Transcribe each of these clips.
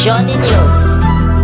Johnny News.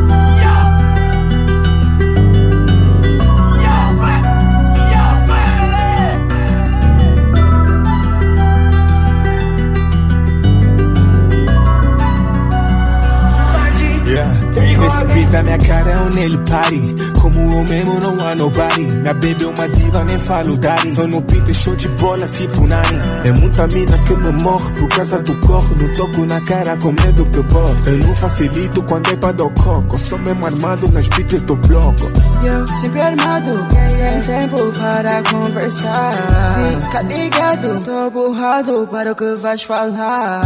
Esse beat a minha cara é um nail party. Como eu mesmo não há nobody. Minha baby é uma diva, nem falo daddy. Eu no pinto é show de bola tipo Nani. É muita mina que me morre por causa do corre. Não toco na cara com medo que eu borre. Eu não facilito quando é pra dar coco. Sou mesmo armado nas beats do bloco. Eu sempre armado, sem tempo para conversar. Fica ligado, tô burrado para o que vais falar.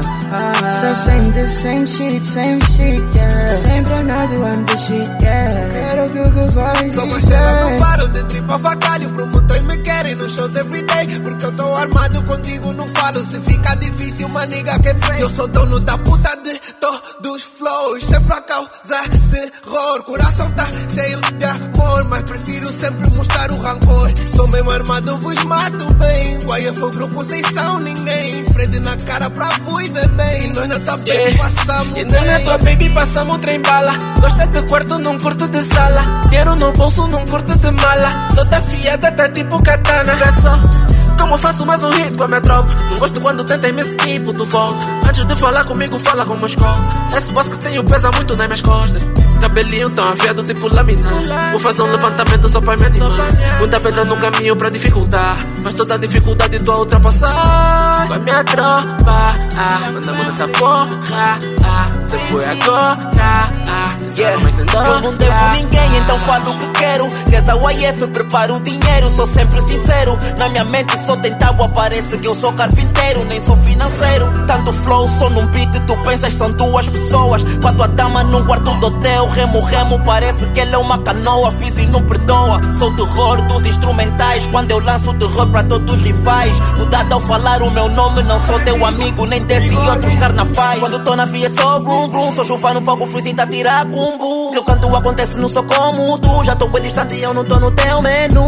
Same shit, yeah. Sempre armado, I'm the shit, yeah. Quero ver o que vais dizer. Sou uma estrela, não paro de trip avacalho. Promotores me querem nos shows everyday. Porque eu tô armado, contigo não falo. Se fica difícil, uma nigga que vem. Eu sou dono da puta de todos flows. Sempre a causar terror. Coração tá cheio de amor, mas prefiro sempre mostrar o rancor. Sou mesmo armado, vos mato bem. YF o grupo, vocês são ninguém. Fred na cara pra vos ver bem. Nós na tua baby passamos e nós na tua baby passamos o trem bala. Gosta de quarto, não curto de sala. Dinheiro no bolso, não curto de mala. Toda afiada, tá tipo katana. Vê só como eu faço mais um hit com a minha tropa. Não gosto quando tentem me seguir, puto volta. Antes de falar comigo, fala como escolta. Esse boss que tenho pesa muito nas minhas costas. Cabelinho tão afiado tipo laminar. Vou fazer um levantamento só pra me animar. Muita pedra no caminho pra dificultar, mas toda dificuldade tu a ultrapassar. Com a minha tropa, mandamos nessa porra. Você foi agora, eu não devo ninguém, então falo o que quero. Reza o YF, preparo o dinheiro. Sou sempre sincero, na minha mente só tem tábua. Parece que eu sou carpinteiro, nem sou financeiro. Tanto flow, só num beat, tu pensas são duas pessoas. Com a tua dama num quarto do hotel. Remo, parece que ele é uma canoa. Fiz e não perdoa, sou o terror dos instrumentais. Quando eu lanço o terror pra todos os rivais. Cuidado ao falar o meu nome, não sou teu amigo, nem desse e outros carnavais. Quando tô na via é só brum brum. Sou chuva no palco, freezing tá tirar cumbu. Que o canto acontece, não sou como tu. Já tô bem distante e eu não tô no teu menu.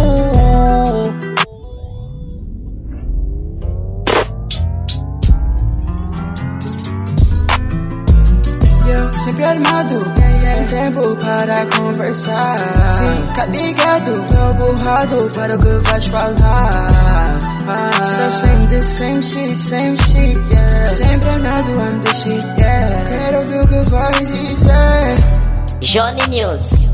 Sempre armado, sem tempo para conversar. Fica ligado, tô burrado para o que vais falar. Same shit, yeah. Sempre armado, I'm the shit, yeah. Quero ver o que vais dizer. Johnny News.